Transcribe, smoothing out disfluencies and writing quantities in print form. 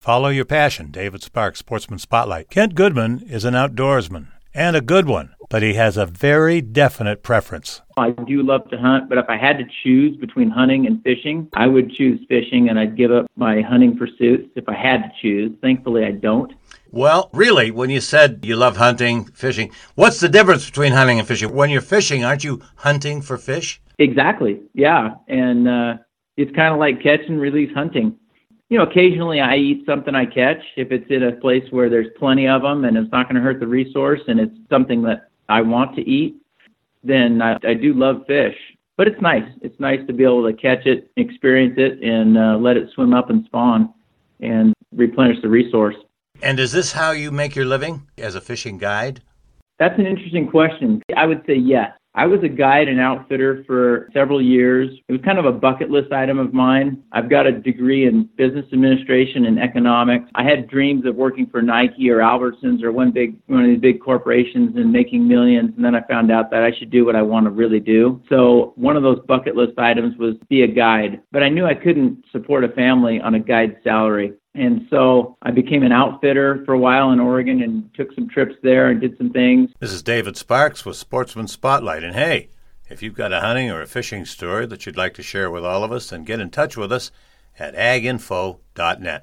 Follow your passion. David Sparks, Sportsman Spotlight. Kent Goodman is an outdoorsman, and a good one, but he has a very definite preference. I do love to hunt, but if I had to choose between hunting and fishing, I would choose fishing, and I'd give up my hunting pursuits if I had to choose. Thankfully, I don't. Well, really, when you said you love hunting, fishing, what's the difference between hunting and fishing? When you're fishing, aren't you hunting for fish? Exactly, yeah. And it's kind of like catch and release hunting. Occasionally I eat something I catch if it's in a place where there's plenty of them and it's not going to hurt the resource and it's something that I want to eat, then I do love fish. But it's nice. It's nice to be able to catch it, experience it, and let it swim up and spawn and replenish the resource. And is this how you make your living, as a fishing guide? That's an interesting question. I would say yes. I was a guide and outfitter for several years. It was kind of a bucket list item of mine. I've got a degree in business administration and economics. I had dreams of working for Nike or Albertsons or one of these big corporations and making millions. And then I found out that I should do what I want to really do. So one of those bucket list items was be a guide. But I knew I couldn't support a family on a guide salary. And so I became an outfitter for a while in Oregon and took some trips there and did some things. This is David Sparks with Sportsman Spotlight. And hey, if you've got a hunting or a fishing story that you'd like to share with all of us, then get in touch with us at aginfo.net.